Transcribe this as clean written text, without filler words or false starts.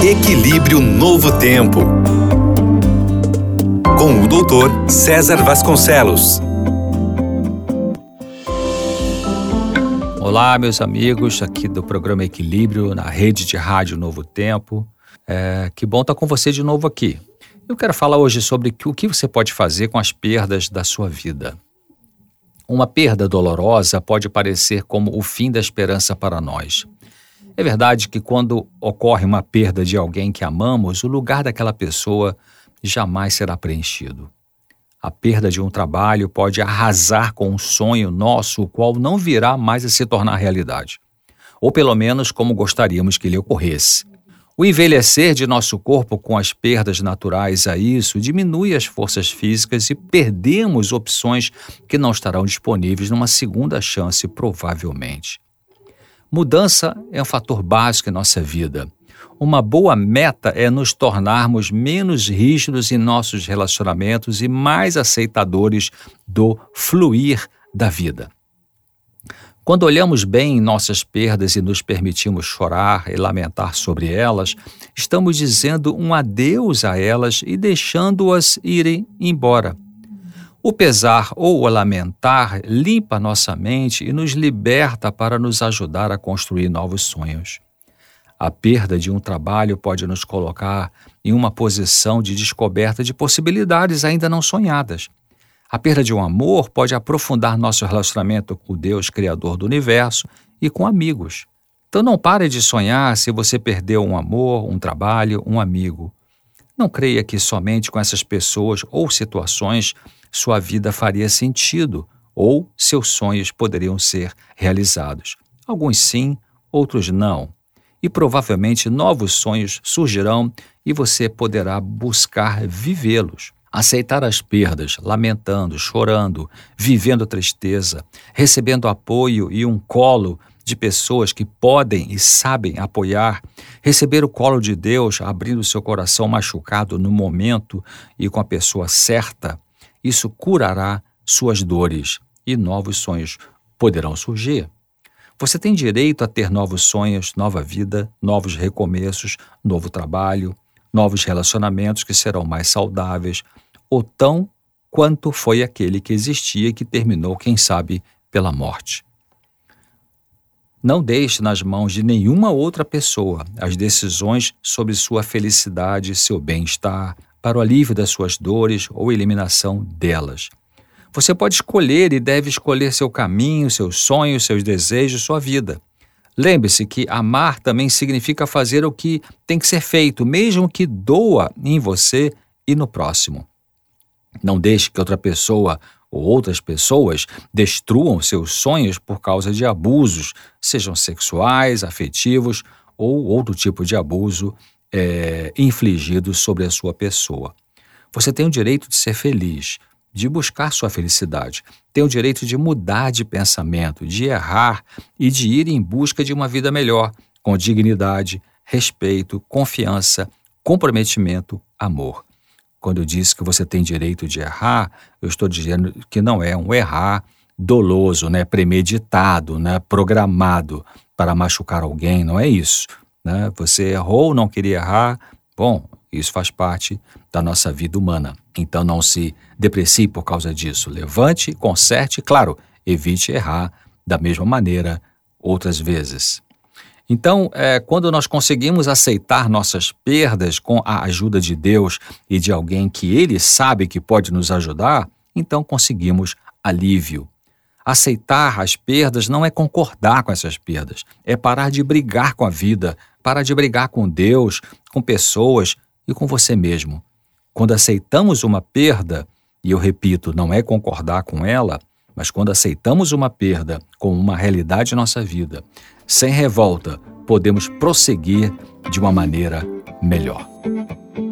Equilíbrio Novo Tempo, com o Dr. César Vasconcelos. Olá, meus amigos, aqui do programa Equilíbrio, na rede de rádio Novo Tempo. Que bom estar com você de novo aqui. Eu quero falar hoje sobre o que você pode fazer com as perdas da sua vida. Uma perda dolorosa pode parecer como o fim da esperança para nós. É verdade que quando ocorre uma perda de alguém que amamos, o lugar daquela pessoa jamais será preenchido. A perda de um trabalho pode arrasar com um sonho nosso, o qual não virá mais a se tornar realidade. Ou pelo menos como gostaríamos que ele ocorresse. O envelhecer de nosso corpo com as perdas naturais a isso diminui as forças físicas e perdemos opções que não estarão disponíveis numa segunda chance, provavelmente. Mudança é um fator básico em nossa vida. Uma boa meta é nos tornarmos menos rígidos em nossos relacionamentos e mais aceitadores do fluir da vida. Quando olhamos bem nossas perdas e nos permitimos chorar e lamentar sobre elas, estamos dizendo um adeus a elas e deixando-as irem embora. O pesar ou o lamentar limpa nossa mente e nos liberta para nos ajudar a construir novos sonhos. A perda de um trabalho pode nos colocar em uma posição de descoberta de possibilidades ainda não sonhadas. A perda de um amor pode aprofundar nosso relacionamento com o Deus Criador do Universo e com amigos. Então não pare de sonhar se você perdeu um amor, um trabalho, um amigo. Não creia que somente com essas pessoas ou situações sua vida faria sentido ou seus sonhos poderiam ser realizados. Alguns sim, outros não. E provavelmente novos sonhos surgirão e você poderá buscar vivê-los. Aceitar as perdas, lamentando, chorando, vivendo tristeza, recebendo apoio e um colo de pessoas que podem e sabem apoiar, receber o colo de Deus, abrindo seu coração machucado no momento e com a pessoa certa, isso curará suas dores e novos sonhos poderão surgir. Você tem direito a ter novos sonhos, nova vida, novos recomeços, novo trabalho, novos relacionamentos que serão mais saudáveis, ou tão quanto foi aquele que existia e que terminou, quem sabe, pela morte. Não deixe nas mãos de nenhuma outra pessoa as decisões sobre sua felicidade e seu bem-estar, para o alívio das suas dores ou eliminação delas. Você pode escolher e deve escolher seu caminho, seus sonhos, seus desejos, sua vida. Lembre-se que amar também significa fazer o que tem que ser feito, mesmo que doa em você e no próximo. Não deixe que outra pessoa ou outras pessoas destruam seus sonhos por causa de abusos, sejam sexuais, afetivos ou outro tipo de abuso infligido sobre a sua pessoa. Você tem o direito de ser feliz, de buscar sua felicidade, tem o direito de mudar de pensamento, de errar e de ir em busca de uma vida melhor, com dignidade, respeito, confiança, comprometimento, amor. Quando eu disse que você tem direito de errar, eu estou dizendo que não é um errar doloso, premeditado, programado para machucar alguém, não é isso. Você errou, não queria errar, bom, isso faz parte da nossa vida humana. Então não se deprecie por causa disso. Levante, conserte, claro, evite errar da mesma maneira outras vezes. Então, quando nós conseguimos aceitar nossas perdas com a ajuda de Deus e de alguém que Ele sabe que pode nos ajudar, então conseguimos alívio. Aceitar as perdas não é concordar com essas perdas, é parar de brigar com a vida, parar de brigar com Deus, com pessoas e com você mesmo. Quando aceitamos uma perda, e eu repito, não é concordar com ela, mas quando aceitamos uma perda como uma realidade em nossa vida, sem revolta, podemos prosseguir de uma maneira melhor.